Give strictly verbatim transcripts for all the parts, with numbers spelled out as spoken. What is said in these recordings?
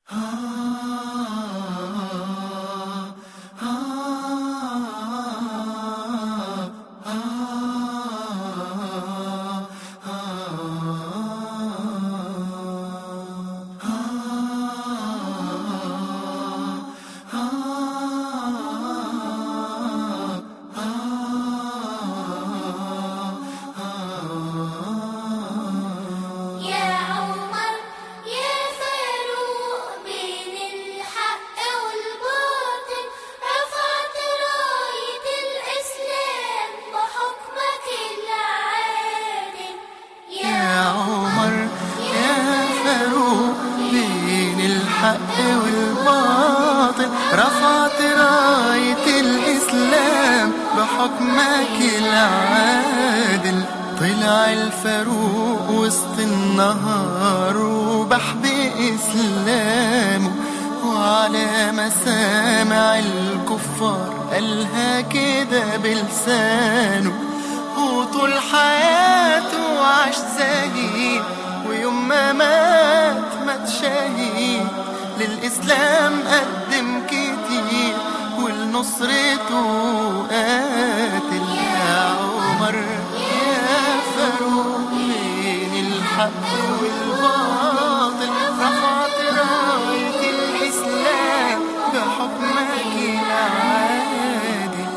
الحق والباطل، رفعت راية الإسلام بحكمك العادل. طلع الفاروق وسط النهار وبح بإسلامه، وعلى مسامع الكفار قالها كده بلسانه. وطول حياته عاش زهيد، ويوم ما مات مات شهيد. للإسلام قدم كتير ولنصرته قاتل. يا عمر يا فاروق بين الحق والباطل، رفعت راية الإسلام بحكمك العادل.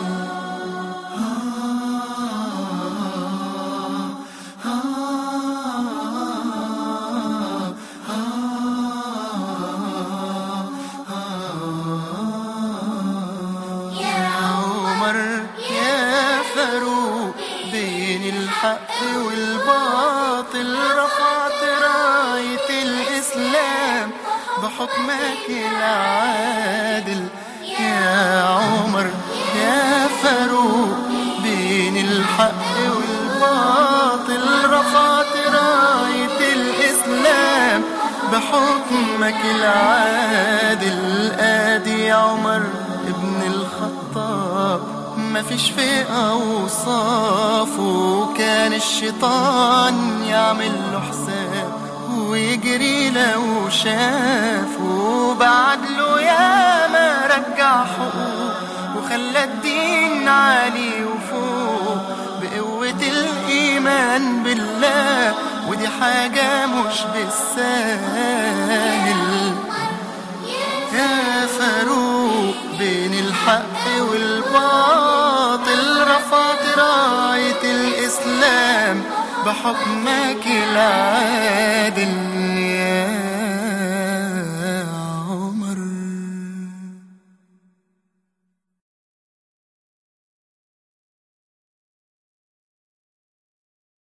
يا فاروق بين الحق والباطل، رفعت راية الإسلام بحكمك العادل. يا عمر يا فاروق بين الحق والباطل، رفعت راية الإسلام بحكمك العادل. آدي عمر ابن الخطاب مفيش في أوصافه، كان الشيطان يعمل له حساب ويجري لو شافه. بعدله يا ما رجع حقوق وخلى الدين عالي وفوق بقوة الإيمان بالله، ودي حاجة مش بالساهل. يا فاروق بين الحق والباطل، رفعت راية الإسلام بحكمك العادل.